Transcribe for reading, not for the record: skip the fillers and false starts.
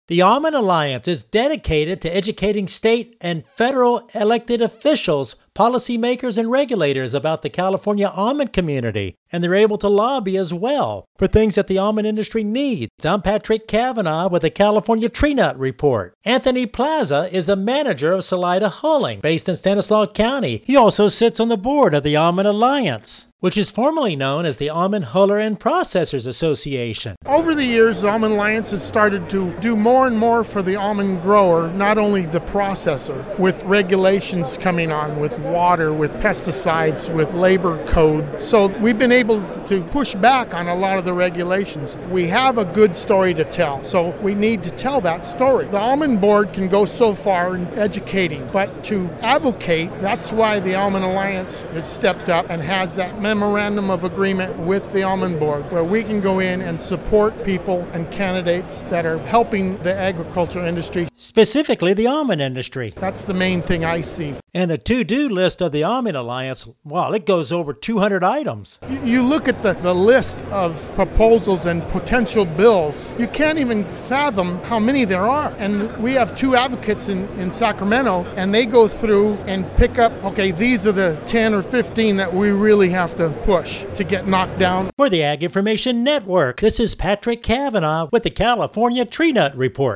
The Almond Alliance is dedicated to educating state and federal elected officials, policymakers, and regulators about the California almond community, and they're able to lobby as well for things that the almond industry needs. I'm Patrick Cavanaugh with the California Tree Nut Report. Anthony Plaza is the manager of Salida Hulling, based in Stanislaus County. He also sits on the board of the Almond Alliance, which is formerly known as the Almond Huller and Processors Association. Over the years, the Almond Alliance has started to do more and more for the almond grower, not only the processor, with regulations coming on, with water, with pesticides, with labor code. So we've been able to push back on a lot of the regulations. We have a good story to tell, so we need to tell that story. The Almond Board can go so far in educating, but to advocate, that's why the Almond Alliance has stepped up and has that memorandum of agreement with the Almond Board, where we can go in and support people and candidates that are helping the agricultural industry. Specifically the almond industry. That's the main thing I see. And the to-do list of the Almond Alliance, well, it goes over 200 items. You look at the list of proposals and potential bills, you can't even fathom how many there are. And we have two advocates in Sacramento, and they go through and pick up, okay, these are the 10 or 15 that we really have to push to get knocked down. For the Ag Information Network, this is Patrick Cavanaugh with the California Tree Nut Report.